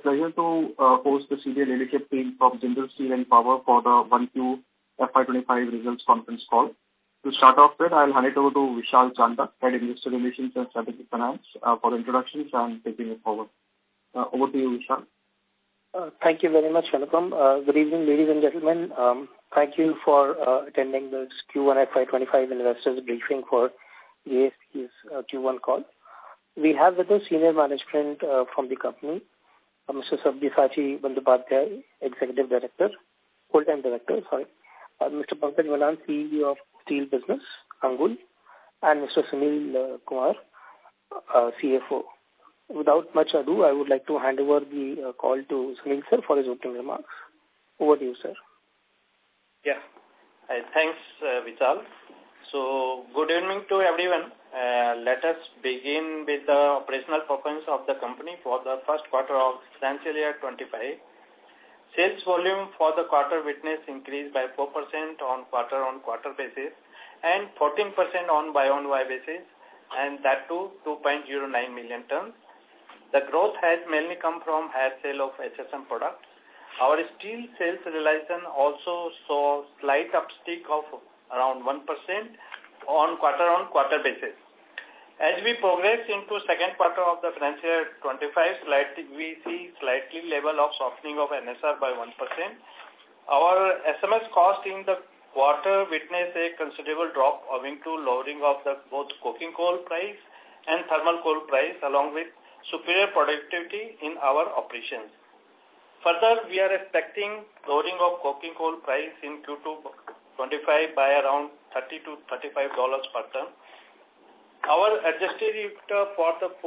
pleasure to host the senior leadership team from Jindal Steel and Power for the 1Q FY25 results conference call. To start off with, I'll hand it over to Vishal Chanda, Head Investor Relations and Strategic Finance, for introductions and taking it forward. Over to you, Vishal. Thank you very much, Anupam. Good evening, ladies and gentlemen. Thank you for attending this Q1 FY25 investors briefing for JSP's Q1 call. We have with us senior management from the company, Mr. Sabyasachi Bandyopadhyay, Executive Director, Full-Time Director, Mr. Pankaj Malhan, CEO of Steel Business, Angul, and Mr. Sunil Kumar, CFO. Without much ado, I would like to hand over the call to Sunil sir for his opening remarks. Over to you, sir. Yeah. Thanks, Vishal. So, good evening to everyone. Let us begin with the operational performance of the company for the first quarter of financial year 25. Sales volume for the quarter witnessed increase by 4% on quarter-on-quarter basis and 14% on Y-on-Y basis, and that to 2.09 million tons. The growth has mainly come from higher sale of HSM products. Our steel sales realization also saw slight uptick of around 1% on quarter-on-quarter basis. As we progress into second quarter of the financial year 25, we see slightly level of softening of NSR by 1%. Our SMS cost in the quarter witnessed a considerable drop owing to lowering of the both coking coal price and thermal coal price along with superior productivity in our operations. Further, we are expecting lowering of coking coal price in Q2 25 by around $30 to $35 per ton. Our adjusted EBITDA for the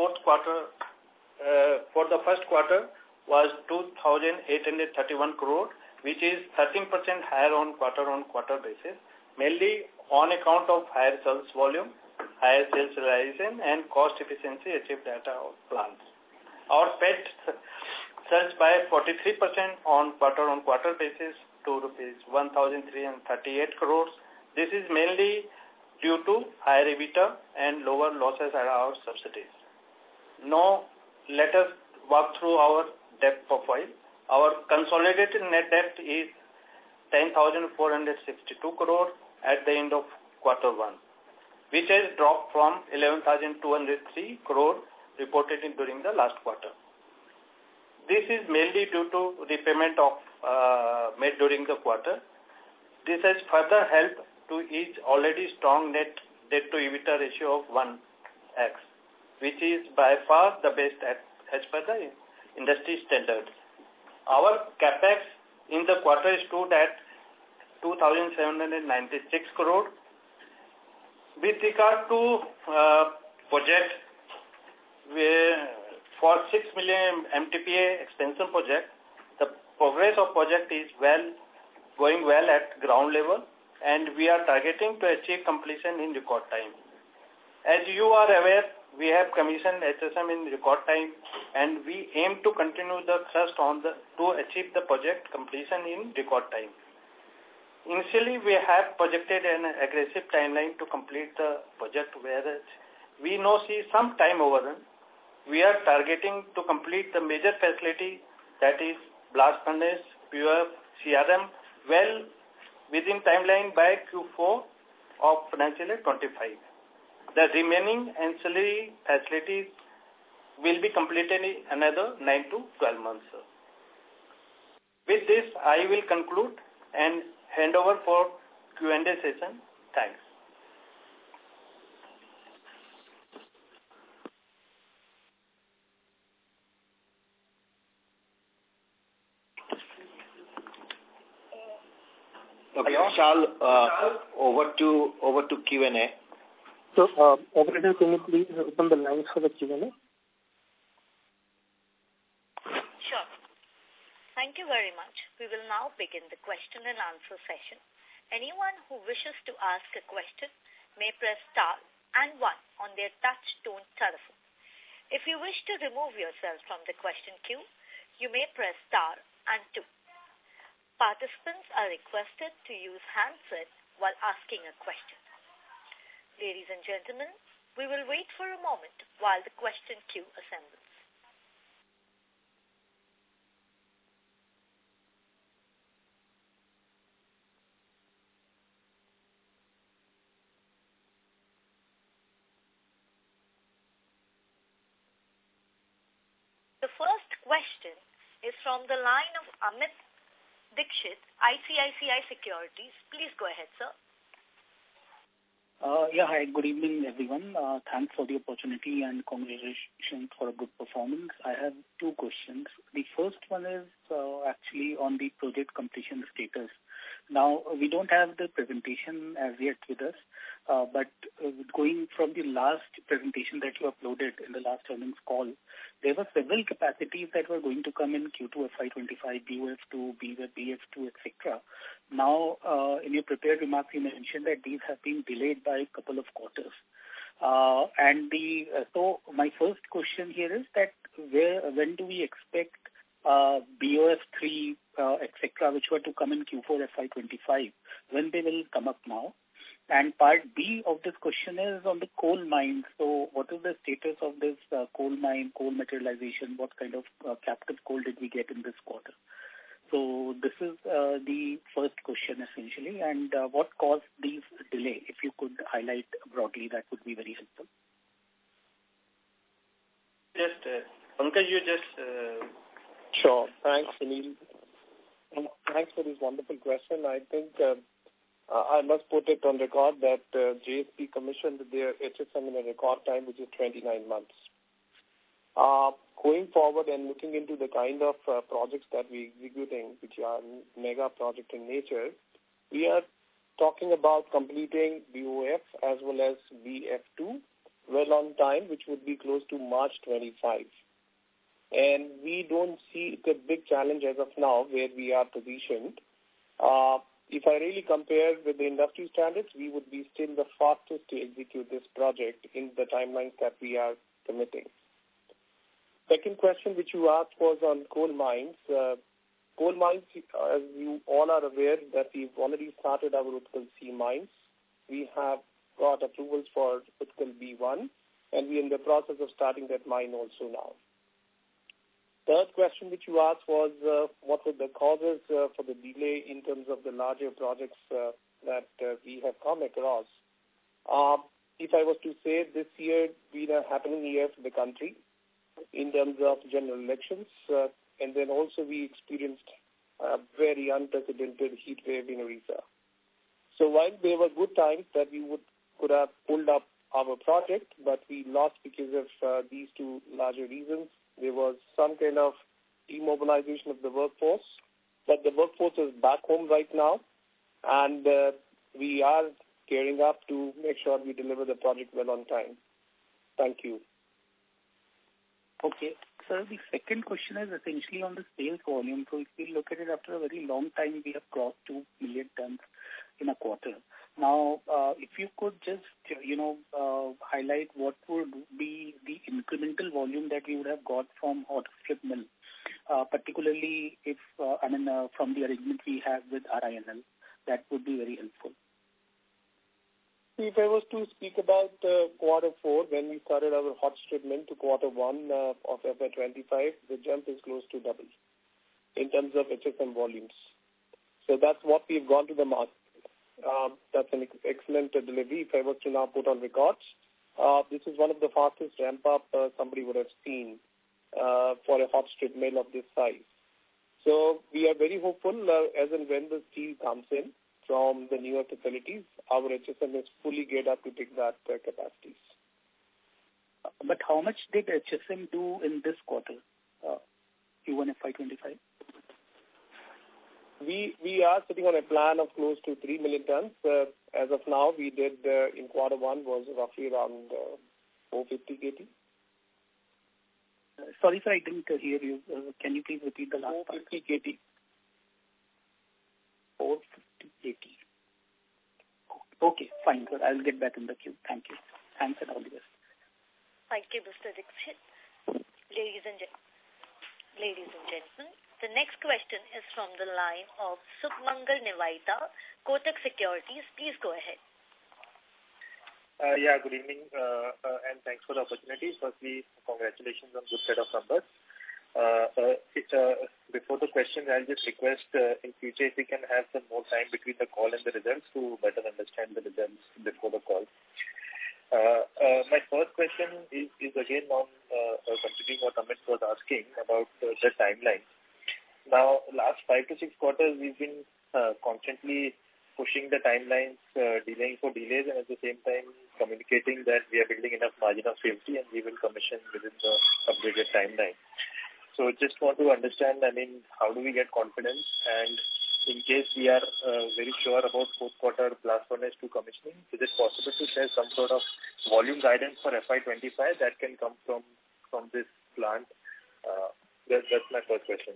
first quarter was 2,831 crore, which is 13% higher on quarter-on-quarter basis, mainly on account of higher sales volume, higher sales realization, and cost efficiency achieved at our plants. Our PAT surged by 43% on quarter-on-quarter basis to rupees 1,338 crores. This is mainly due to higher EBITDA and lower losses at our subsidiaries. Now, let us walk through our debt profile. Our consolidated net debt is 10,462 crore at the end of quarter one, which has dropped from 11,203 crore reported during the last quarter. This is mainly due to repayment of made during the quarter. This has further helped to ease already strong net debt to EBITDA ratio of 1x, which is by far the best as per the industry standards. Our capex in the quarter stood at 2,796 crore. With regard to project, for 6 million MTPA extension project, the progress of project is going well at ground level, and we are targeting to achieve completion in record time. As you are aware, we have commissioned HSM in record time, and we aim to continue the thrust to achieve the project completion in record time. Initially, we have projected an aggressive timeline to complete the project, whereas we now see some time overrun. We are targeting to complete the major facility, that is blast furnace, PUF, CRM, well within timeline by Q4 of financial year 25. The remaining ancillary facilities will be completed in another 9 to 12 months. With this, I will conclude and hand over for Q&A session. Thanks. Okay, Vishal, over to Q&A. So, operator, can you please open the lines for the Q&A? Sure. Thank you very much. We will now begin the question and answer session. Anyone who wishes to ask a question may press star and 1 on their touch-tone telephone. If you wish to remove yourself from the question queue, you may press star and 2. Participants are requested to use handsets while asking a question. Ladies and gentlemen, we will wait for a moment while the question queue assembles. first question is from the line of Amit Dixit, ICICI Securities. Please go ahead, sir. Hi, good evening, everyone. Thanks for the opportunity and congratulations for a good performance. I have two questions. The first one is actually on the project completion status. Now, we don't have the presentation as yet with us, but going from the last presentation that you uploaded in the last earnings call, there were several capacities that were going to come in Q2 FY25, BOF2, BF2, etc. Now, in your prepared remarks, you mentioned that these have been delayed by a couple of quarters. So my first question here is that when do we expect BOF3, etc., which were to come in Q4 FY25, when they will come up now? And part B of this question is on the coal mine. So what is the status of this coal mine, coal materialization? What kind of captive coal did we get in this quarter? So this is the first question essentially. And what caused these delay? If you could highlight broadly, that would be very helpful. Pankaj, you just... Sure. Thanks, Sunil. Thanks for this wonderful question. I think I must put it on record that JSP commissioned their HSM in a record time, which is 29 months. Going forward and looking into the kind of projects that we're executing, which are mega project in nature, we are talking about completing BOF as well as BF2 well on time, which would be close to March 25. And we don't see it a big challenge as of now where we are positioned. If I really compare with the industry standards, we would be still the fastest to execute this project in the timelines that we are committing. Second question which you asked was on coal mines. Coal mines, as you all are aware, that we've already started our Utkal C mines. We have got approvals for Utkal B1, and we're in the process of starting that mine also now. Third question which you asked was what were the causes for the delay in terms of the larger projects that we have come across. If I was to say this year been a happening year for the country in terms of general elections, and then also we experienced a very unprecedented heat wave in Orissa. So while there were good times that we could have pulled up our project, but we lost because of these two larger reasons. There was some kind of demobilization of the workforce, but the workforce is back home right now, and we are gearing up to make sure we deliver the project well on time. Thank you. Okay. So the second question is essentially on the sales volume. So if we look at it, after a very long time, we have crossed 2 million tons in a quarter. Now, if you could just, highlight what would be the incremental volume that we would have got from hot strip mill, particularly if, from the arrangement we have with RINL, that would be very helpful. If I was to speak about quarter 4, when we started our hot strip mill to quarter 1 of FY25, the jump is close to double in terms of HSM volumes. So that's what we've gone to the market. That's an excellent delivery. If I was to now put on records, this is one of the fastest ramp-up somebody would have seen for a hot strip mill of this size. So we are very hopeful as and when the steel comes in from the newer facilities, our HSM is fully geared up to take that capacities. But how much did HSM do in this quarter, Q1 FY25? We are sitting on a plan of close to 3 million tons. As of now, we did in quarter 1 was roughly around 450 KT. Sorry, sir, I didn't hear you. Can you please repeat the last 450 KT. 450 KT. Okay, fine, sir. I'll get back in the queue. Thank you. Thanks and all the best. Thank you, Mr. Dixit. Ladies and gentlemen, the next question is from the line of Submangal Nevaita, Kotak Securities. Please go ahead. Good evening, and thanks for the opportunity. Firstly, congratulations on good set of numbers. Before the question, I'll just request in future if we can have some more time between the call and the results to better understand the results before the call. My first question is again on continuing what Amit was asking about the timeline. Now, last 5 to 6 quarters, we've been constantly pushing the timelines, delaying for delays, and at the same time communicating that we are building enough margin of safety and we will commission within the upgraded timeline. So just want to understand, how do we get confidence? And in case we are very sure about fourth quarter blast furnace 2 commissioning, is it possible to share some sort of volume guidance for FY25 that can come from this plant? That's my first question.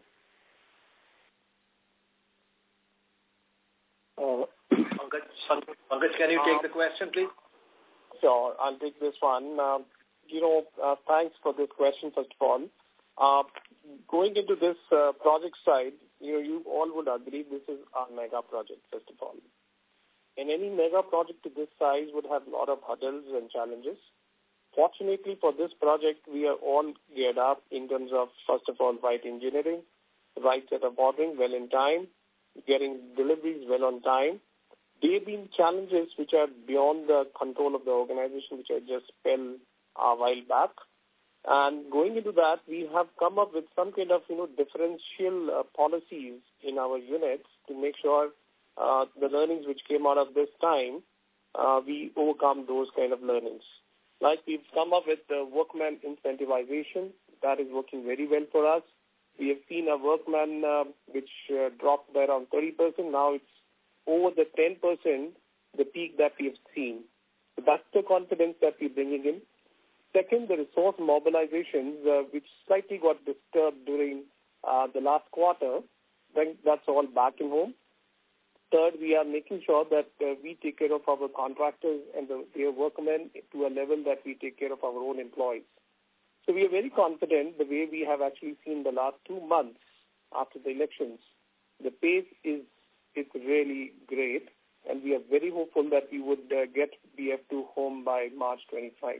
Pankaj, can you take the question, please? Sure, I'll take this one. Thanks for this question, first of all. Going into this project side, you all would agree this is a mega project, first of all. And any mega project to this size would have a lot of hurdles and challenges. Fortunately for this project, we are all geared up in terms of, first of all, right engineering, right set of ordering well in time, getting deliveries well on time. There have been challenges which are beyond the control of the organization, which I just spelled a while back. And going into that, we have come up with some kind of, differential policies in our units to make sure the learnings which came out of this time, we overcome those kind of learnings. Like we've come up with the workman incentivization. That is working very well for us. We have seen a workman which dropped by around 30%. Now it's over the 10%, the peak that we have seen. So that's the confidence that we're bringing in. Second, the resource mobilizations, which slightly got disturbed during the last quarter, then that's all back in home. Third, we are making sure that we take care of our contractors and their workmen to a level that we take care of our own employees. So we are very confident the way we have actually seen the last 2 months after the elections. The pace is really great, and we are very hopeful that we would get BF2 home by March 25.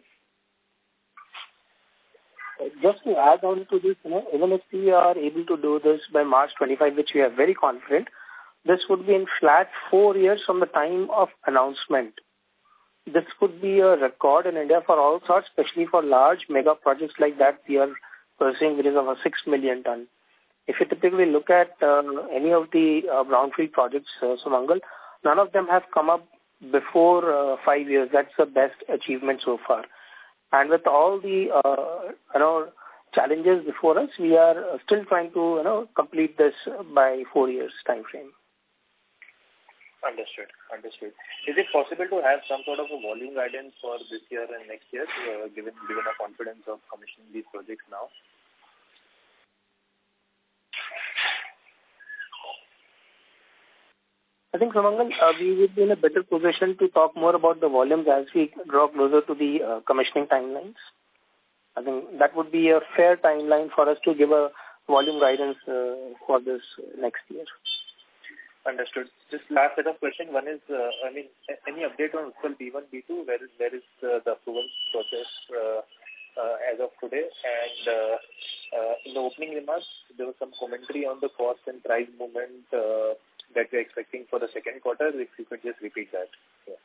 Just to add on to this, even if we are able to do this by March 25, which we are very confident, this would be in flat 4 years from the time of announcement. This could be a record in India for all sorts, especially for large mega projects like that we are pursuing, which is of a 6 million ton. If you typically look at any of the brownfield projects, Sumangal, none of them have come up before 5 years. That's the best achievement so far. And with all the challenges before us, we are still trying to complete this by 4 years time frame. Understood. Is it possible to have some sort of a volume guidance for this year and next year, given our confidence of commissioning these projects now? I think, Sumangal, we would be in a better position to talk more about the volumes as we draw closer to the commissioning timelines. I think that would be a fair timeline for us to give a volume guidance for this next year. Understood. Just last set of questions. One is, any update on Utkal B1, B2? Where is the approval process as of today? And in the opening remarks, there was some commentary on the cost and price movement that we're expecting for the second quarter. If you could just repeat that. Yeah.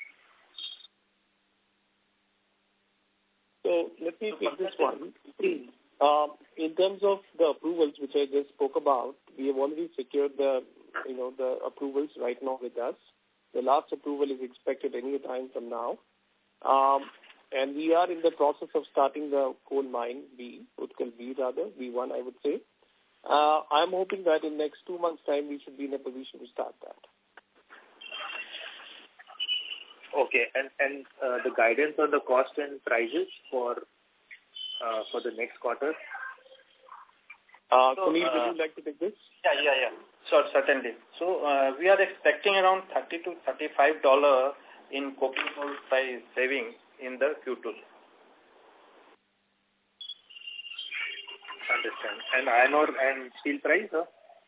So let me take this one. In terms of the approvals which I just spoke about, we have already secured the approvals right now with us. The last approval is expected any time from now. And we are in the process of starting the coal mine B, Utkal B1, I would say. I'm hoping that in next 2 months' time, we should be in a position to start that. Okay, and the guidance on the cost and prices for the next quarter? Sunil, would you like to take this? Yeah. Sure, certainly. So we are expecting around $30 to $35 in coking coal price saving in the Q2. Understand. And iron ore and steel price, sir?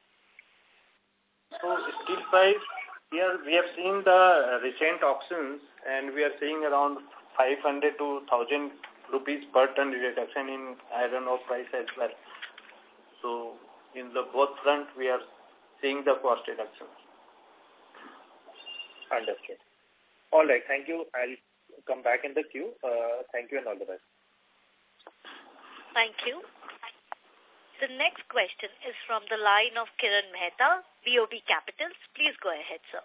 So steel price, here we have seen the recent auctions, and we are seeing around 500 to 1,000 rupees per ton reduction in iron ore price as well. So in the both front, we are seeing the cost reduction. Understood. All right, thank you. I'll come back in the queue. Thank you and all the best. Thank you. The next question is from the line of Kiran Mehta, BOB Capitals. Please go ahead, sir.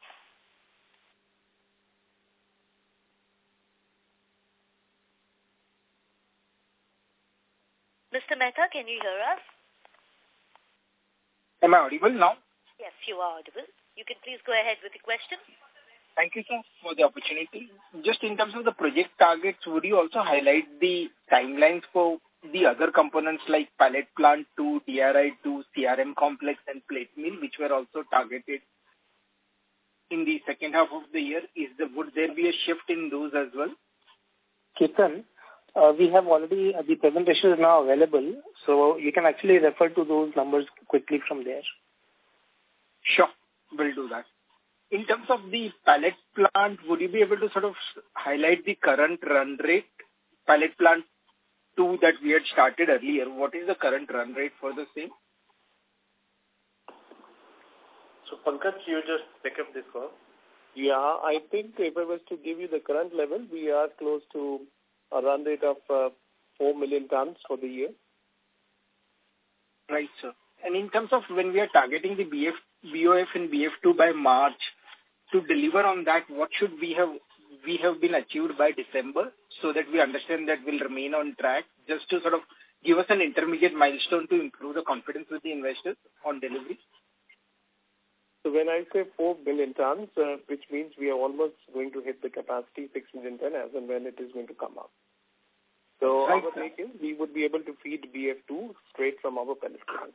Mr. Mehta, can you hear us? Am I audible now? Yes, you are audible. You can please go ahead with the question. Thank you, sir, for the opportunity. Just in terms of the project targets, would you also highlight the timelines for the other components like pellet plant 2, DRI 2, CRM complex and plate mill, which were also targeted in the second half of the year? Would there be a shift in those as well? Ketan, we have already, the presentation is now available, so you can actually refer to those numbers quickly from there. Sure, we'll do that. In terms of the pellet plant, would you be able to sort of highlight the current run rate? Pellet plant 2 that we had started earlier, what is the current run rate for the same? So, Pankaj, you just pick up this call. Yeah, I think if I was to give you the current level, we are close to a run rate of 4 million tons for the year. Right, sir. And in terms of when we are targeting the BOF and BF2 by March, to deliver on that, what should we have been achieved by December so that we understand that we'll remain on track, just to sort of give us an intermediate milestone to improve the confidence with the investors on delivery? So when I say 4 million tons, which means we are almost going to hit the capacity 6 million tons as and when it is going to come up. So right, our take is we would be able to feed BF2 straight from our pellet plant.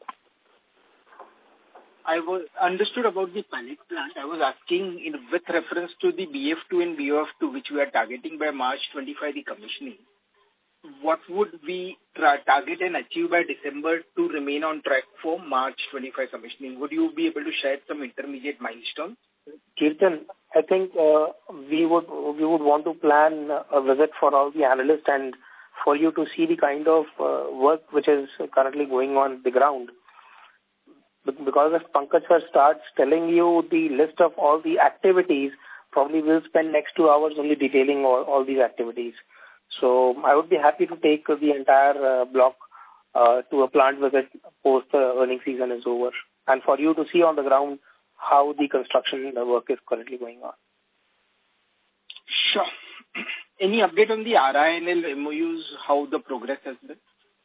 I was understood about the pellet plant. I was asking with reference to the BF2 and BOF2, which we are targeting by March 25, the commissioning. What would we target and achieve by December to remain on track for March 25 commissioning? Would you be able to share some intermediate milestones? Kirtan, I think we would want to plan a visit for all the analysts and for you to see the kind of work which is currently going on the ground. Because if Pankaj sir starts telling you the list of all the activities, probably we'll spend next 2 hours only detailing all these activities. So I would be happy to take the entire block to a plant visit post the earning season is over, and for you to see on the ground how the construction work is currently going on. Sure. Any update on the RINL MOUs, how the progress has been?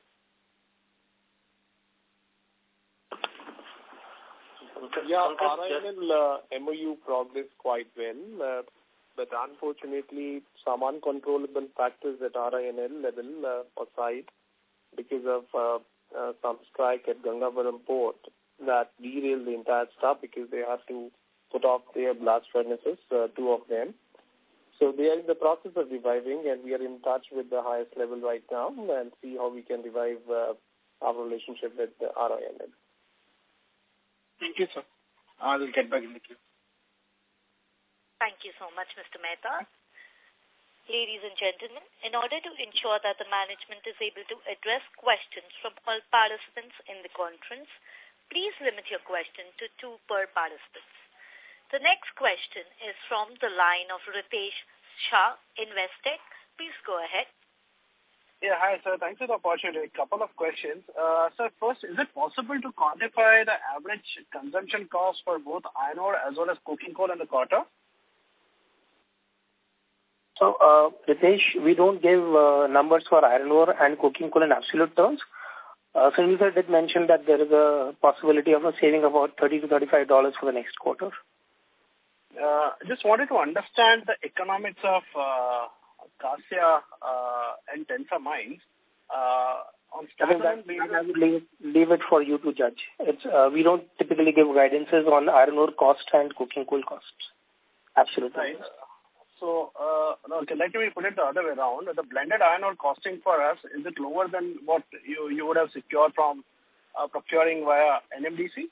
Yeah, RINL MOU progressed quite well, but unfortunately some uncontrollable factors at RINL level aside because of some strike at Gangavaram port that derailed the entire stuff because they had to put off their blast furnaces, 2 of them. So they are in the process of reviving, and we are in touch with the highest level right now and see how we can revive our relationship with RINL. Thank you, sir. I will get back in the queue. Thank you so much, Mr. Mehta. Ladies and gentlemen, in order to ensure that the management is able to address questions from all participants in the conference, please limit your question to 2 per participant. The next question is from the line of Ritesh Shah, Investec. Please go ahead. Yeah, hi, sir. Thanks for the opportunity. A couple of questions. Sir, first, is it possible to quantify the average consumption cost for both iron ore as well as coking coal in the quarter? So, Ritesh, we don't give numbers for iron ore and coking coal in absolute terms. Sunil sir did mention that there is a possibility of a saving about $30 to $35 for the next quarter. Just wanted to understand the economics of Kasia and Tensa mines. On I would leave it for you to judge. We don't typically give guidances on iron ore cost and coking coal costs. Absolutely. Right. So, okay, let me put it the other way around. The blended iron ore costing for us, is it lower than what you would have secured from procuring via NMDC?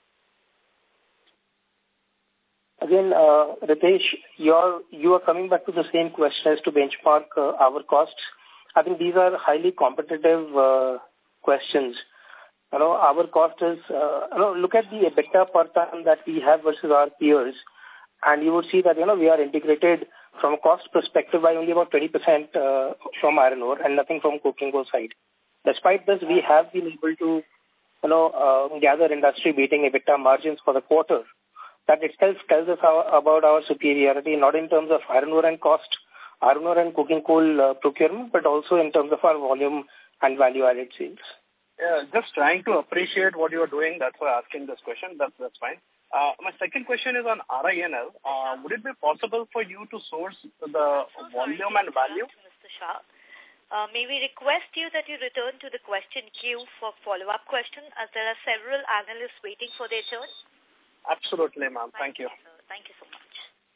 Again, Ritesh, you are coming back to the same question as to benchmark our costs. I think these are highly competitive questions. Our cost is, look at the EBITDA per ton that we have versus our peers, and you would see that, we are integrated from a cost perspective by only about 20% from iron ore and nothing from coking coal side. Despite this, we have been able to, gather industry-beating EBITDA margins for the quarter. That itself tells us about our superiority, not in terms of iron ore and cost, iron ore and coking coal procurement, but also in terms of our volume and value-added sales. Yeah, just trying to appreciate what you are doing. That's why I'm asking this question. That's fine. My second question is on RINL. Would it be possible for you to source the volume and value? Mr. Shah. May we request you that you return to the question queue for follow-up question, as there are several analysts waiting for their turn? Absolutely, ma'am. Thank you. Thank you so much.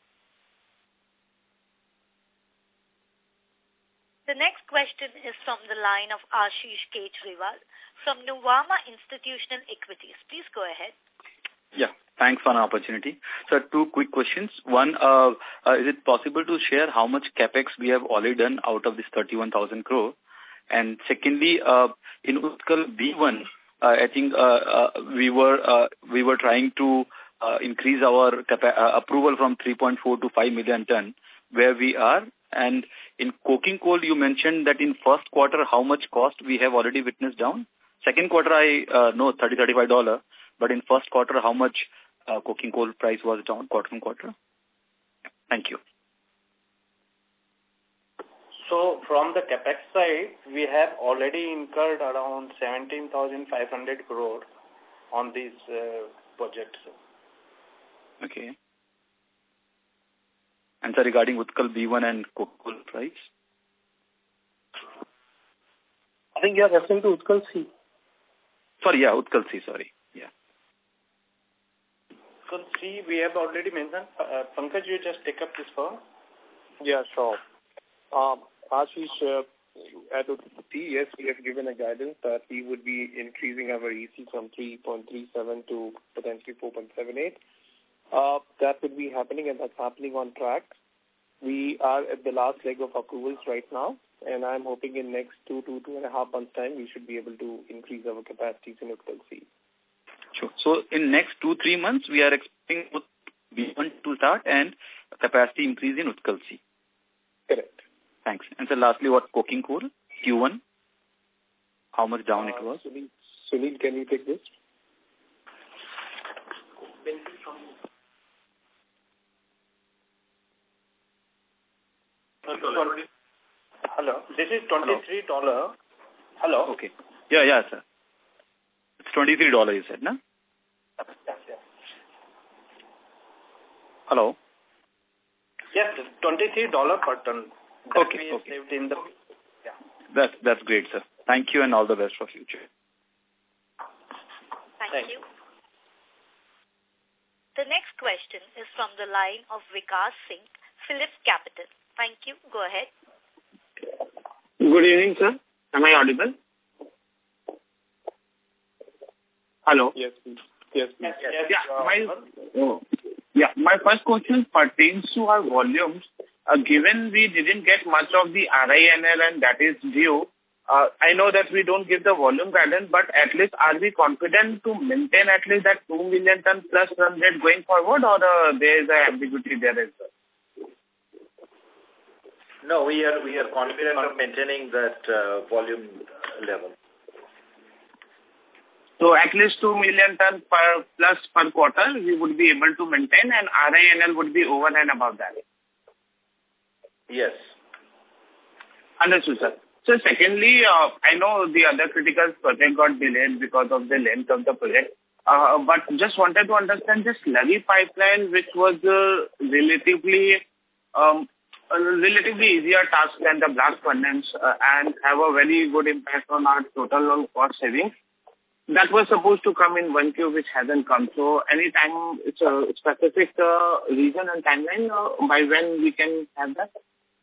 The next question is from the line of Ashish Kejriwal from Nuvama Institutional Equities. Please go ahead. Yeah, thanks for an opportunity. So, two quick questions. One, is it possible to share how much capex we have already done out of this 31,000 crore? And secondly, in Utkal B1, I think we were trying to increase our approval from 3.4 to 5 million ton, where we are. And in coking coal, you mentioned that in first quarter, how much cost we have already witnessed down? Second quarter, I know $30-$35, but in first quarter, how much coking coal price was down quarter on quarter? Thank you. So from the capex side, we have already incurred around 17,500 crore on these projects. Okay. And so regarding Utkal B1 and coal price? I think you are referring to Utkal C. Sorry, yeah, Utkal C, sorry. Yeah. Utkal C, we have already mentioned. Pankaj, you just take up this one. Yeah, sure. Ashish, at Utkal C, yes, we have given a guidance that we would be increasing our EC from 3.37 to potentially 4.78. That would be happening, and that's happening on track. We are at the last leg of approvals right now, and I'm hoping in next 2.5 months' time, we should be able to increase our capacities in Utkal C. Sure. So in next 2-3 months, we are expecting B1 to start and capacity increase in Utkal C. Correct. Thanks. And so lastly, what coking coal, Q1? How much down it was? Sunil, can you take this? Hello. This is $23. Hello. Okay. Yeah, sir. It's $23 you said, no? Yes. Hello. Yes, $23 per ton. Okay. Saved in the, yeah. That's great, sir. Thank you and all the best for future. Thank you. The next question is from the line of Vikas Singh, Philips Capital. Thank you. Go ahead. Good evening, sir. Am I audible? Hello? Yes, please. Yes. My first question pertains to our volumes. Given we didn't get much of the RINL and that is due, I know that we don't give the volume guidance, but at least are we confident to maintain at least that 2 million ton plus run rate going forward, or there is an ambiguity there as well? No, we are confident of maintaining that volume level. So at least 2 million ton plus per quarter we would be able to maintain, and RINL would be over and above that. Yes. Understood, sir. So secondly, I know the other critical project got delayed because of the length of the project. But just wanted to understand this slurry pipeline, which was relatively easier task than the blast furnace and have a very good impact on our total cost savings. That was supposed to come in 1Q, which hasn't come. So any time, it's a specific reason and timeline by when we can have that?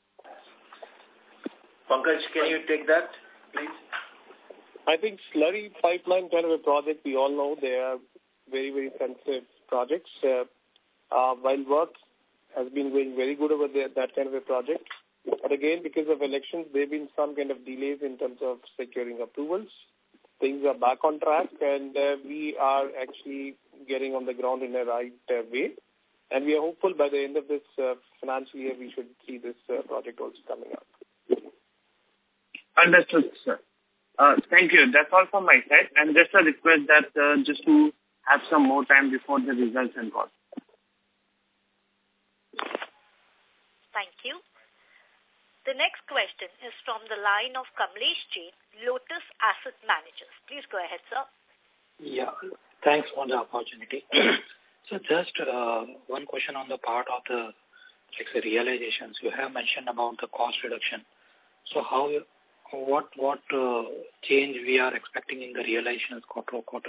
Pankaj, can you take that, please? I think slurry pipeline kind of a project, we all know they are very, very sensitive projects. While work has been going very good over there, that kind of a project. But again, because of elections, there have been some kind of delays in terms of securing approvals. Things are back on track, and we are actually getting on the ground in the right way. And we are hopeful by the end of this financial year, we should see this project also coming up. Understood, sir. Thank you. That's all from my side. And just a request that just to have some more time before the results and calls. Thank you. The next question is from the line of Kamlesh Jain, Lotus Asset Managers. Please go ahead, sir. Yeah, thanks for the opportunity. So just one question on the part of the realizations. You have mentioned about the cost reduction. So what change we are expecting in the realizations quarter-over-quarter?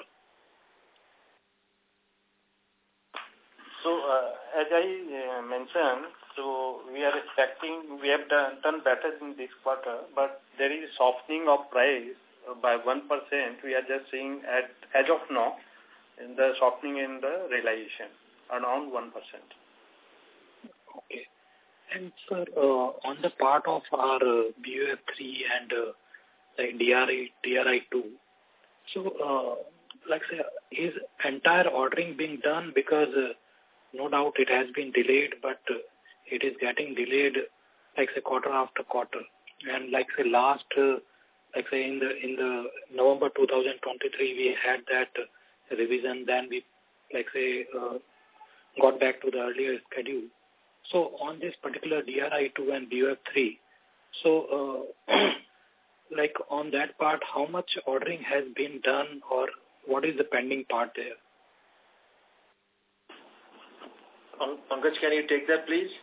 So as I mentioned, so we are expecting, we have done better in this quarter, but there is softening of price by 1%. We are just seeing as of now in the softening in the realization around 1%. Okay. And sir, on the part of our BOF3 and DRI2, so like say, is entire ordering being done? Because no doubt it has been delayed, but it is getting delayed like say quarter after quarter. And like say last, like say in the November 2023, we had that revision. Then we like say got back to the earlier schedule. So on this particular DRI2 and BOF3, so like on that part, how much ordering has been done, or what is the pending part there? Pankaj, can you take that, please?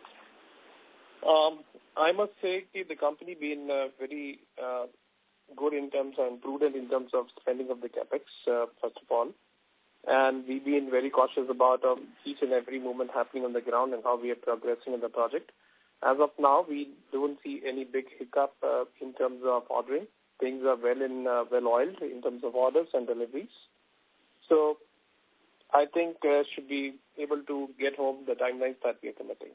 I must say the company been very good in terms and prudent in terms of spending of the capex, first of all. And we've been very cautious about each and every movement happening on the ground and how we are progressing in the project. As of now, we don't see any big hiccup in terms of ordering. Things are well oiled in terms of orders and deliveries. So I think should be able to get home the timelines that we are committing.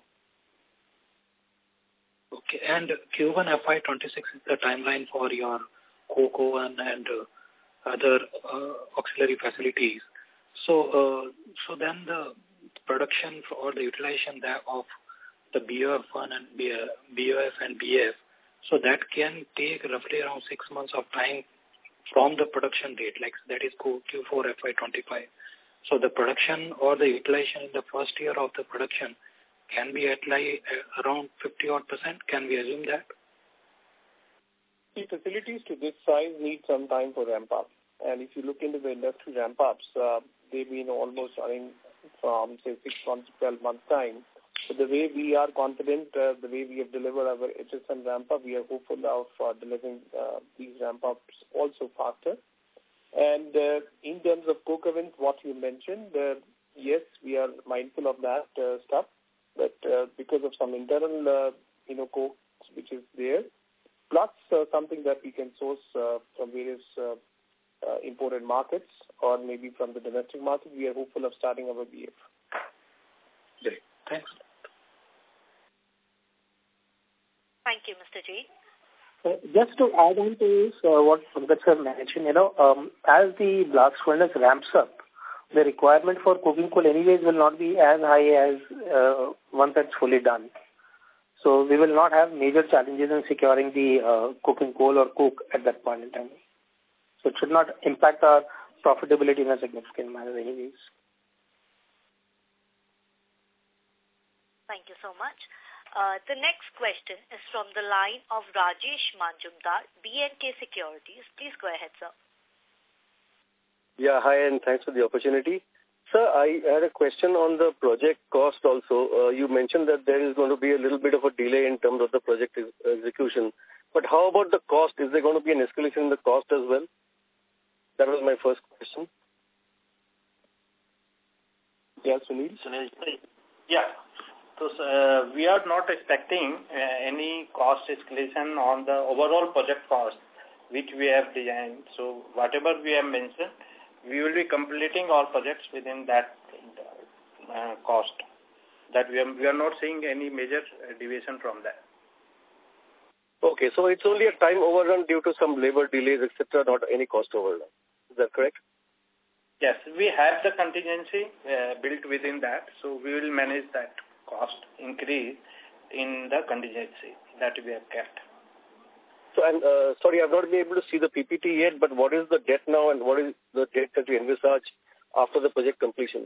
Okay, and Q1 FY26 is the timeline for your coke oven and other auxiliary facilities. So then the production or the utilization of the BOF1 and BOF and BF, so that can take roughly around 6 months of time from the production date, like that is Q4 FY25. So the production or the utilization in the first year of the production can be at like around 50-odd%. Can we assume that? The facilities to this size need some time for ramp up. And if you look into the industry ramp ups, they've been almost running from say 6 months to 12 months time. So the way we are confident, the way we have delivered our HSM ramp up, we are hopeful of delivering these ramp ups also faster. And in terms of coke ovens, what you mentioned, yes, we are mindful of that stuff. But because of some internal, coke which is there, plus something that we can source from various imported markets or maybe from the domestic market, we are hopeful of starting our BF. Great. Thanks. Thank you, Mr. G. Just to add on to what Pankaj sir mentioned, as the blast furnace ramps up, the requirement for coking coal anyways will not be as high as once it's fully done. So we will not have major challenges in securing the coking coal or coke at that point in time. So it should not impact our profitability in a significant manner anyways. Thank you so much. The next question is from the line of Rajesh Manjumdar, B&K Securities. Please go ahead, sir. Yeah, hi, and thanks for the opportunity. Sir, I had a question on the project cost also. You mentioned that there is going to be a little bit of a delay in terms of the project execution. But how about the cost? Is there going to be an escalation in the cost as well? That was my first question. Yeah, Sunil. Yeah. So we are not expecting any cost escalation on the overall project cost which we have designed. So whatever we have mentioned, we will be completing all projects within that cost. That we are not seeing any major deviation from that. Okay, so it's only a time overrun due to some labor delays, etc., not any cost overrun. Is that correct? Yes, we have the contingency built within that, so we will manage that cost increase in the contingency that we have kept. So, and sorry, I've not been able to see the PPT yet, but what is the debt now and what is the debt that you envisage after the project completion?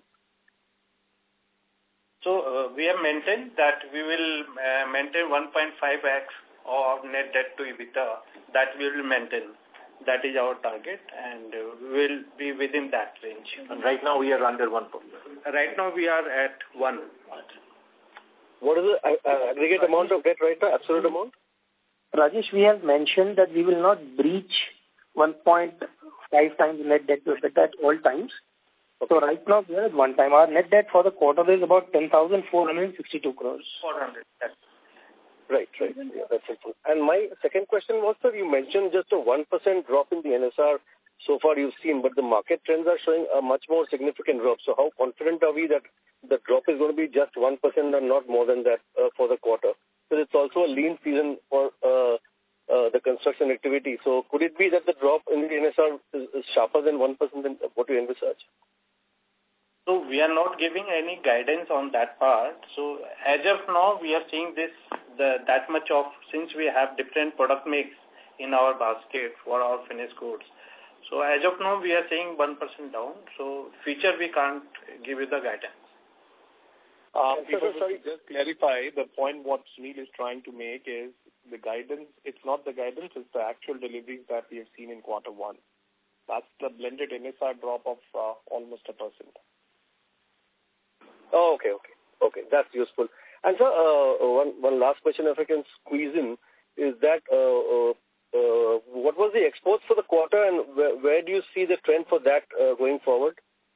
So, we have maintained that we will maintain 1.5x of net debt to EBITDA. That we will maintain. That is our target, and we will be within that range. And right now we are under 1. Right now we are at 1. What is the aggregate amount of debt right now, absolute amount? Rajesh, we have mentioned that we will not breach 1.5 times net debt to EBITDA at all times. Okay. So right now we are at 1 time. Our net debt for the quarter is about 10,462 crores. 400. Yes. Right. Yeah, that's helpful. And my second question was, sir, you mentioned just a 1% drop in the NSR so far you've seen, but the market trends are showing a much more significant drop. So how confident are we that the drop is going to be just 1% and not more than that for the quarter? Because it's also a lean season for the construction activity. So could it be that the drop in the NSR is sharper than 1% than what you envisage? So we are not giving any guidance on that part. So as of now, we are seeing that much of, since we have different product mix in our basket for our finished goods. So as of now, we are seeing 1% down. So future, we can't give you the guidance. Sorry, just clarify the point what Sunil is trying to make is the guidance, it's not the guidance, it's the actual deliveries that we have seen in quarter 1. That's the blended NSR drop of almost 1%. Oh, okay. That's useful. And sir, one last question, if I can squeeze in, is that what was the exports for the quarter, and where do you see the trend for that going forward?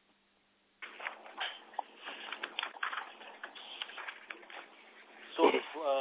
So,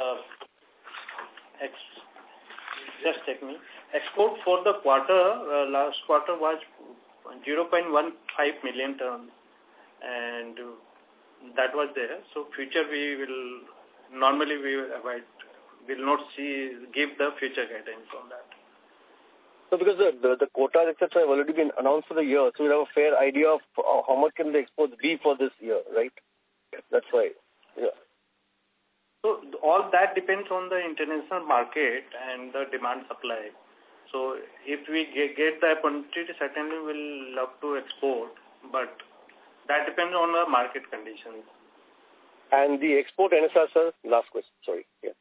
just take me. Export for the quarter, last quarter was 0.15 million tons, and that was there. So future we will not give the future guidance on that. So because the quotas, etc., have already been announced for the year, so we have a fair idea of how much can the exports be for this year, right? That's why, yeah. So all that depends on the international market and the demand supply. So if we get the opportunity, certainly we'll love to export, but that depends on the market conditions. And the export NSR, sir? Last question, sorry. Yeah.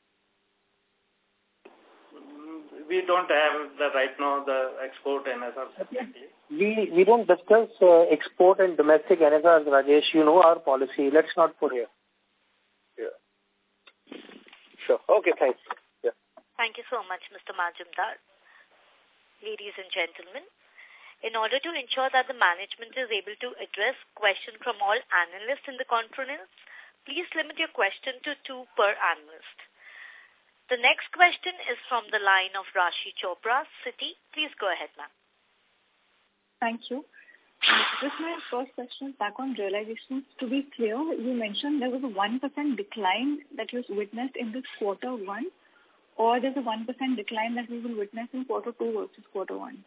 We don't have right now the export NSR separately. We don't discuss export and domestic NSRs, Rajesh. You know our policy. Let's not put here. Yeah. Sure. Okay, thanks. Yeah. Thank you so much, Mr. Majumdar. Ladies and gentlemen, in order to ensure that the management is able to address questions from all analysts in the conference, please limit your question to 2 per analyst. The next question is from the line of Rashi Chopra, Citi. Please go ahead, ma'am. Thank you. Just my first question back on realizations. To be clear, you mentioned there was a 1% decline that you witnessed in this quarter 1, or there's a 1% decline that we will witness in quarter 2 versus quarter 1?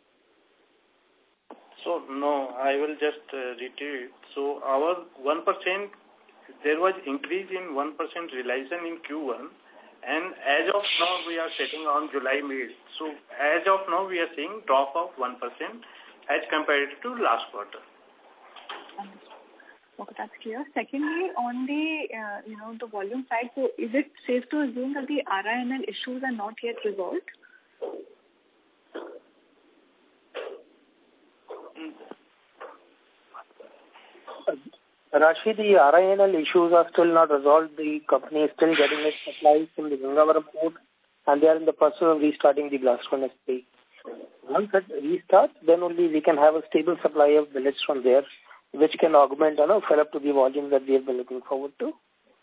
So, no, I will just reiterate. So, our 1%, there was increase in 1% realization in Q1. And as of now, we are sitting on July mid. So, as of now, we are seeing drop of 1% as compared to last quarter. Okay, that's clear. Secondly, on the, the volume side, so is it safe to assume that the RINL issues are not yet resolved? Rashi, the RINL issues are still not resolved. The company is still getting its supplies from the Gangavaram port, and they are in the process of restarting the blast furnace 3. Once that restarts, then only we can have a stable supply of billets from there, which can augment and fill up to the volumes that we have been looking forward to.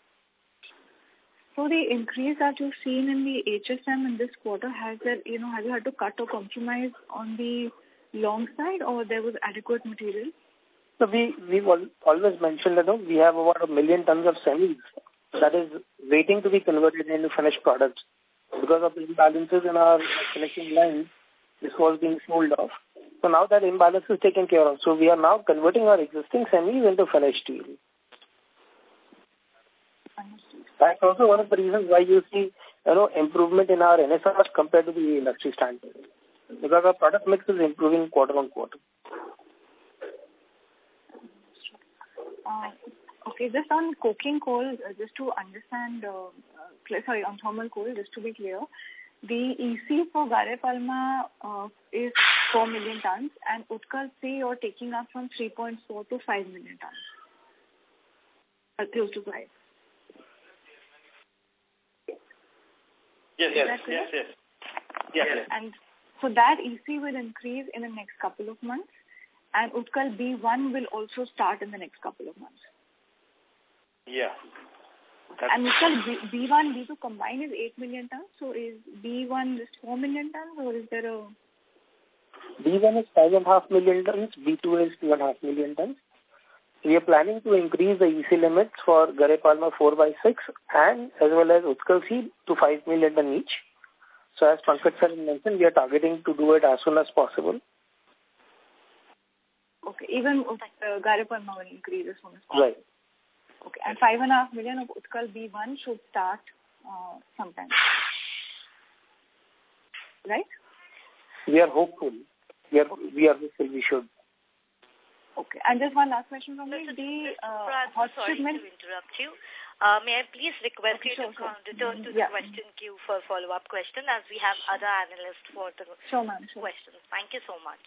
So the increase that you've seen in the HSM in this quarter, have you had to cut or compromise on the long side, or there was adequate material? So we've always mentioned that we have about 1 million tons of semis that is waiting to be converted into finished products. Because of the imbalances in our finishing line, this was being sold off. So now that imbalance is taken care of. So we are now converting our existing semis into finished steel. That's also one of the reasons why you see, improvement in our NSR compared to the industry standard. Because our product mix is improving quarter on quarter. Okay, just on coking coal, just to understand, on thermal coal, just to be clear, the EC for Gare Palma is 4 million tons and Utkal C you're taking up from 3.4 to 5 million tons. Close to 5. Yes. And so that EC will increase in the next couple of months and Utkal B1 will also start in the next couple of months. Yeah. And Utkal B1, B2 combined is 8 million tons. So is B1 just 4 million tons or is there a... B1 is 5.5 million tons, B2 is 2.5 million tons. We are planning to increase the EC limits for Gare Palma 4/6 and as well as Utkal C to 5 million ton each. So as Pankaj sir mentioned, we are targeting to do it as soon as possible. Okay, even Gare Palma will increase as soon as possible. Right. Okay, and 5.5 million of Utkal B1 should start sometime. Right? We are hopeful. We are hopeful we should. Okay, and just one last question from me. Sorry to interrupt you. May I please request you to return to the question queue for follow-up question as we have other analysts for the questions. Thank you so much.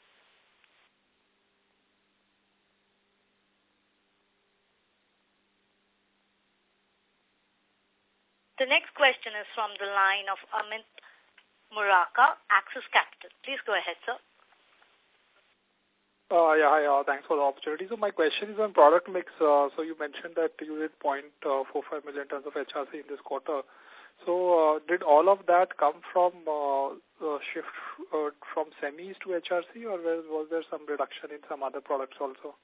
The next question is from the line of Amit Murarka, Axis Capital. Please go ahead, sir. Hi, thanks for the opportunity. So my question is on product mix. So you mentioned that you did 0.45 million tons of HRC in this quarter. So did all of that come from shift from semis to HRC or was there some reduction in some other products also?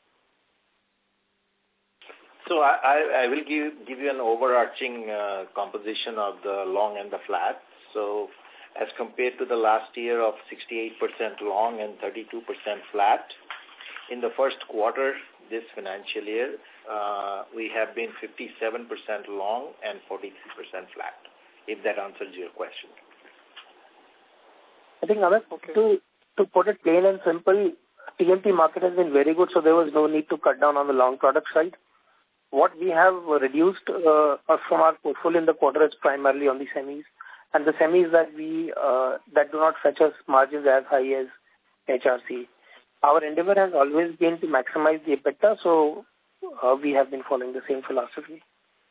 So I will give you an overarching composition of the long and the flat. So as compared to the last year of 68% long and 32% flat, in the first quarter this financial year, we have been 57% long and 43% flat, if that answers your question. I think, Amit, to put it plain and simple, TMT market has been very good, so there was no need to cut down on the long product side. What we have reduced from our portfolio in the quarter is primarily on the semis. And the semis that that do not fetch us margins as high as HRC. Our endeavor has always been to maximize the EBITDA, so we have been following the same philosophy.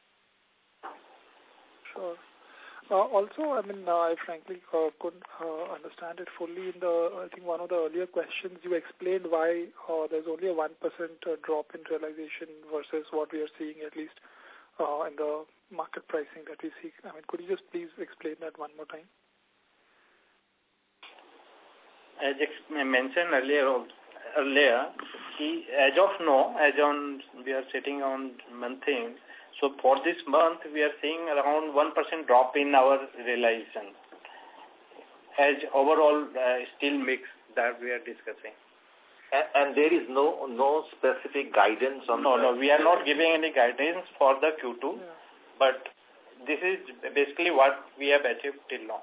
Sure. Also, I mean, I frankly couldn't understand it fully. I think one of the earlier questions you explained why there's only a 1% drop in realization versus what we are seeing at least in the market pricing that we see. I mean, could you just please explain that one more time? As I mentioned earlier, as of now, we are sitting on month-end. So for this month, we are seeing around 1% drop in our realization as overall steel mix that we are discussing. And there is no specific guidance on No, we are not giving any guidance for the Q2, but this is basically what we have achieved till now.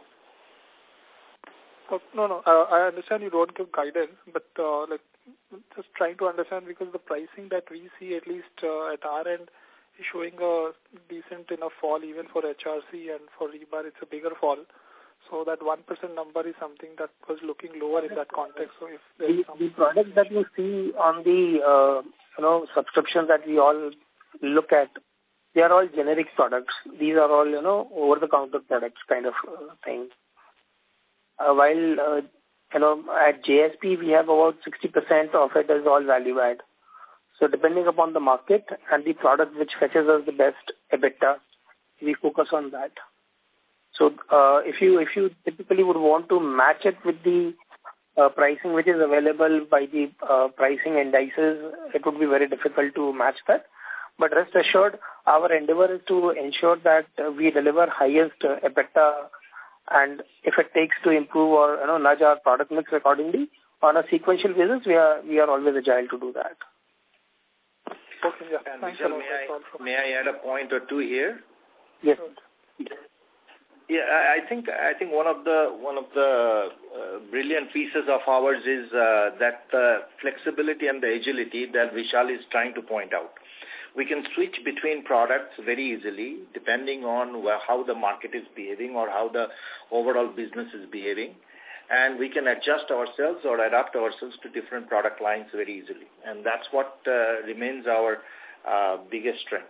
No, I understand you don't give guidance, but just trying to understand because the pricing that we see at least at our end is showing a decent enough fall even for HRC and for rebar it's a bigger fall. So that 1% number is something that was looking lower in that context. So if the products that you see on the subscriptions that we all look at, they are all generic products. These are all over-the-counter products kind of thing. While at JSP we have about 60% of it is all value add. So depending upon the market and the product which fetches us the best EBITDA, we focus on that. So if you typically would want to match it with the pricing which is available by the pricing indices, it would be very difficult to match that. But rest assured, our endeavor is to ensure that we deliver highest EBITDA, and if it takes to improve or nudge our product mix accordingly, on a sequential basis, we are always agile to do that. Okay, yeah. And Thanks Vishal, a lot. may I add a point or two here? Yes. Yeah, I think one of the brilliant pieces of ours is that flexibility and the agility that Vishal is trying to point out. We can switch between products very easily depending on how the market is behaving or how the overall business is behaving. And we can adjust ourselves or adapt ourselves to different product lines very easily. And that's what remains our biggest strength.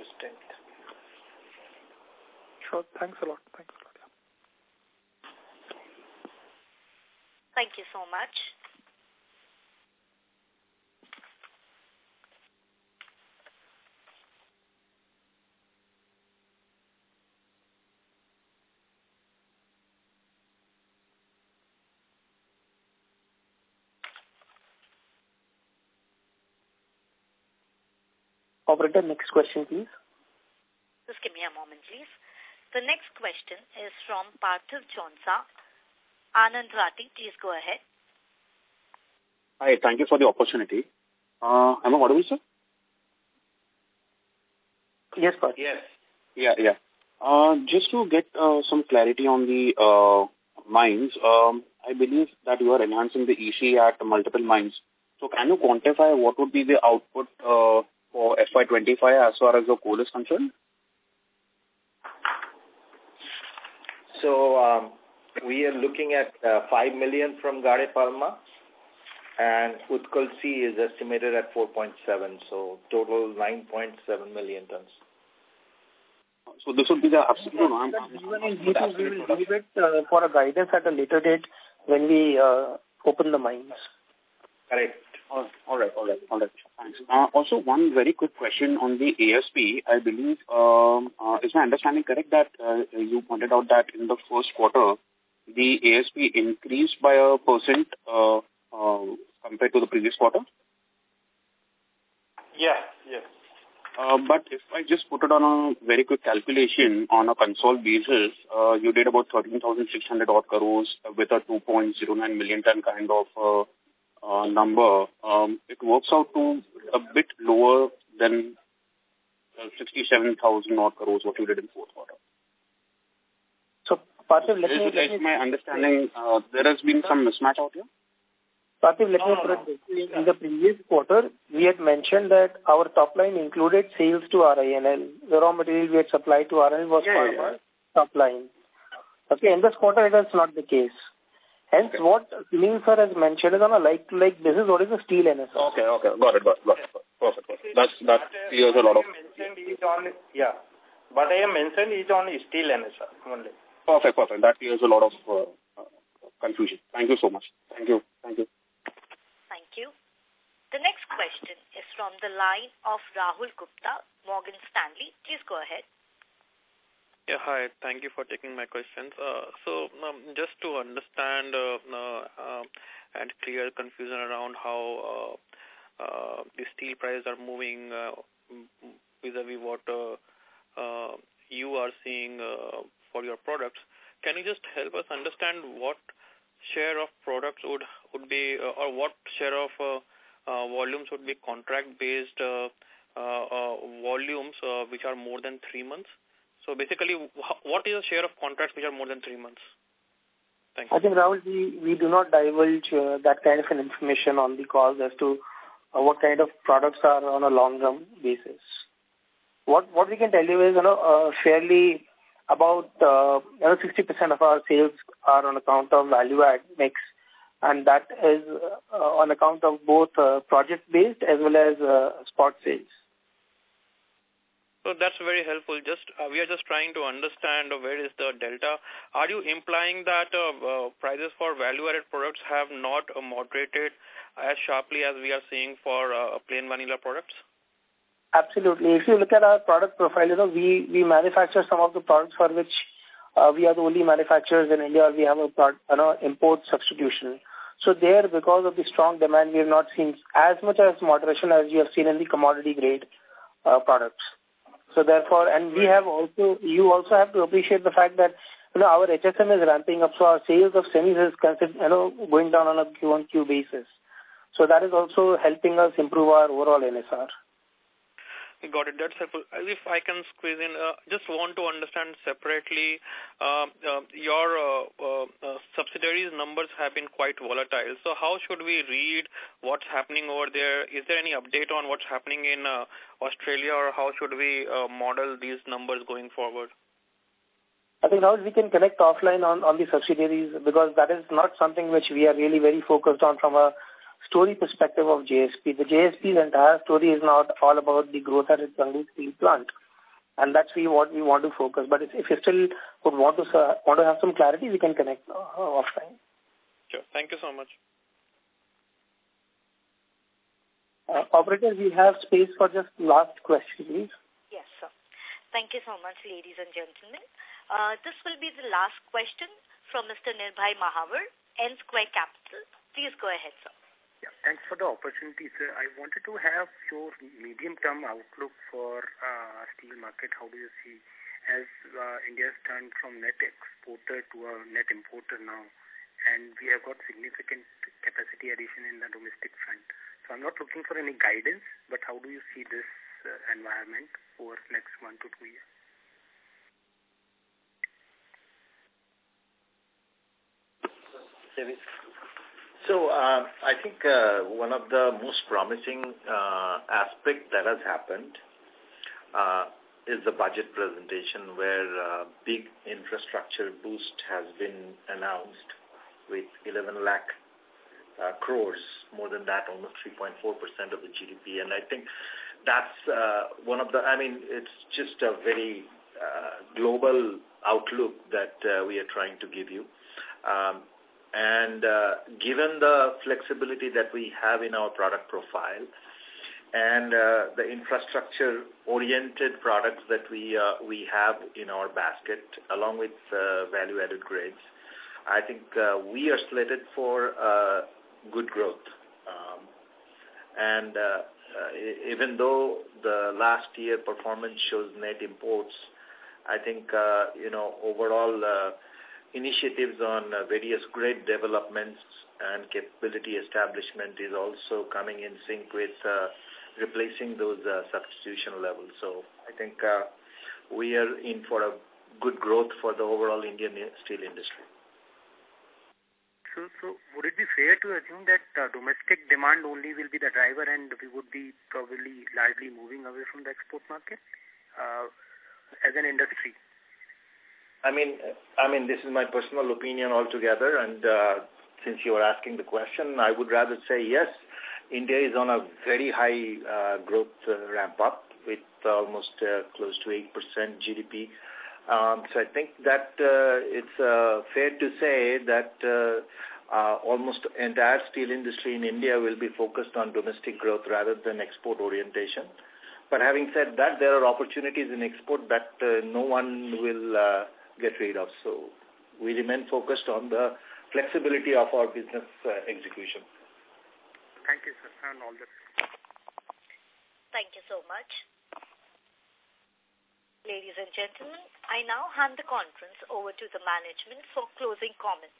Sure. Thanks a lot. Yeah. Thank you so much. Operator, next question, please. Just give me a moment, please. The next question is from Parthiv Chonsa. Anand Rathi, please go ahead. Hi, thank you for the opportunity. Am I audible, sir? Yes, Parthiv. Yes. Yeah. Just to get some clarity on the mines, I believe that you are enhancing the EC at multiple mines. So can you quantify what would be the output for FY25 as far as the coal is concerned? So we are looking at 5 million from Gare Palma, and Utkal C is estimated at 4.7, so total 9.7 million tons. So this would be the absolute. We will leave it for a guidance at a later date when we open the mines. Correct. All right. Thanks. Also, one very quick question on the ASP. I believe, is my understanding correct that you pointed out that in the first quarter, the ASP increased by 1% compared to the previous quarter? Yes. But if I just put it on a very quick calculation on a console basis, you did about 13,600 odd crores with a 2.09 million ton kind of number. It works out to a bit lower than 67,000 odd crores what you did in fourth quarter. So, Parthiv, let me my understanding, there has been some mismatch out here? Parthiv, let me put it this way. In the previous quarter, we had mentioned that our top line included sales to RINL. The raw material we had supplied to RINL was part of our top line. Okay, in this quarter, it is not the case. Hence, what Sunil sir has mentioned is on a like-to-like basis, what is the steel NSR? Okay. Got it. Perfect. That clears a lot of... But I have mentioned is on steel NSR only. Perfect. That clears a lot of confusion. Thank you so much. Thank you. Thank you. The next question is from the line of Rahul Gupta, Morgan Stanley. Please go ahead. Yeah, hi. Thank you for taking my questions. So just to understand and clear confusion around how the steel prices are moving vis-a-vis what you are seeing for your products, can you just help us understand what share of products would be or what share of volumes would be contract-based volumes which are more than 3 months? So basically, what is the share of contracts which are more than 3 months? Thanks. I think, Rahul, we do not divulge that kind of an information on the calls as to what kind of products are on a long-term basis. What we can tell you is, fairly about 60% of our sales are on account of value-add mix, and that is on account of both project-based as well as spot sales. So that's very helpful. We are just trying to understand where is the delta. Are you implying that prices for value-added products have not moderated as sharply as we are seeing for plain vanilla products? Absolutely. If you look at our product profile, we manufacture some of the products for which we are the only manufacturers in India. We have a import substitution. So there, because of the strong demand, we have not seen as much as moderation as you have seen in the commodity grade products. So therefore, and you also have to appreciate the fact that our HSM is ramping up, so our sales of semis is going down on a Q-on-Q basis. So that is also helping us improve our overall NSR. Got it. That's helpful. If I can squeeze in, just want to understand separately, your subsidiaries numbers have been quite volatile. So how should we read what's happening over there? Is there any update on what's happening in Australia, or how should we model these numbers going forward? I think now we can connect offline on the subsidiaries, because that is not something which we are really very focused on from a story perspective of JSP. The JSP's entire story is not all about the growth at its Angul steel plant, and that's what we want to focus. But if you still would want to have some clarity, we can connect offline. Sure. Thank you so much. Operator, we have space for just last question, please. Yes, sir. Thank you so much, ladies and gentlemen. This will be the last question from Mr. Nirbhay Mahavar, N Square Capital. Please go ahead, sir. Yeah, thanks for the opportunity, sir. I wanted to have your medium-term outlook for steel market. How do you see as India has turned from net exporter to a net importer now, and we have got significant capacity addition in the domestic front. So I'm not looking for any guidance, but how do you see this environment over the next 1 to 2 years? So I think one of the most promising aspects that has happened is the budget presentation, where big infrastructure boost has been announced with 11 lakh crores, more than that, almost 3.4% of the GDP. And I think that's one of the, it's just a very global outlook that we are trying to give you. And given the flexibility that we have in our product profile and the infrastructure-oriented products that we have in our basket, along with value-added grades, I think we are slated for good growth. And even though the last year performance shows net imports, I think, overall initiatives on various grade developments and capability establishment is also coming in sync with replacing those substitution levels. So I think we are in for a good growth for the overall Indian steel industry. So would it be fair to assume that domestic demand only will be the driver, and we would be probably largely moving away from the export market as an industry? I mean, this is my personal opinion altogether, and since you are asking the question, I would rather say yes, India is on a very high growth ramp-up with almost close to 8% GDP. So I think that it's fair to say that almost entire steel industry in India will be focused on domestic growth rather than export orientation. But having said that, there are opportunities in export that no one will get rid of. So we remain focused on the flexibility of our business execution. Thank you, sir, and all the best. Thank you so much. Ladies and gentlemen, I now hand the conference over to the management for closing comments.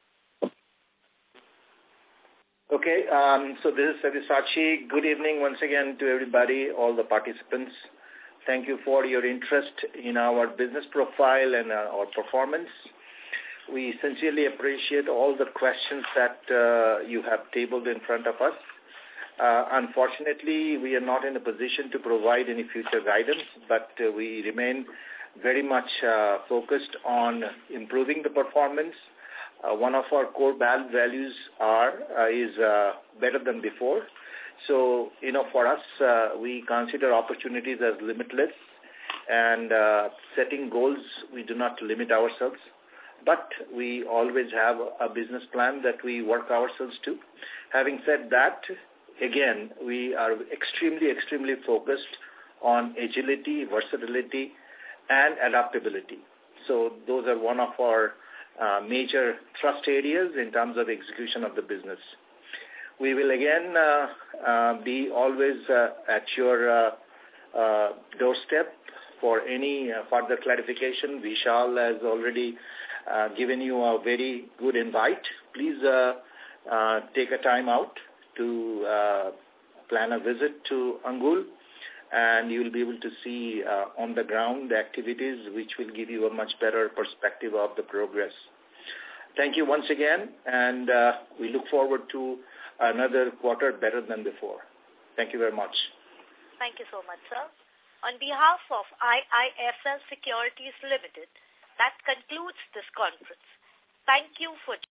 Okay, so this is Sabyasachi. Good evening once again to everybody, all the participants. Thank you for your interest in our business profile and our performance. We sincerely appreciate all the questions that you have tabled in front of us. Unfortunately, we are not in a position to provide any future guidance, but we remain very much focused on improving the performance. One of our core values is better than before. So, for us, we consider opportunities as limitless, and setting goals, we do not limit ourselves. But we always have a business plan that we work ourselves to. Having said that, again, we are extremely, extremely focused on agility, versatility, and adaptability. So those are one of our major thrust areas in terms of execution of the business. We will again be always at your doorstep for any further clarification. Vishal has already given you a very good invite. Please take a time out to plan a visit to Angul, and you will be able to see on the ground the activities which will give you a much better perspective of the progress. Thank you once again, and we look forward to another quarter better than before. Thank you very much. Thank you so much, sir. On behalf of IIFL Securities Limited, that concludes this conference. Thank you for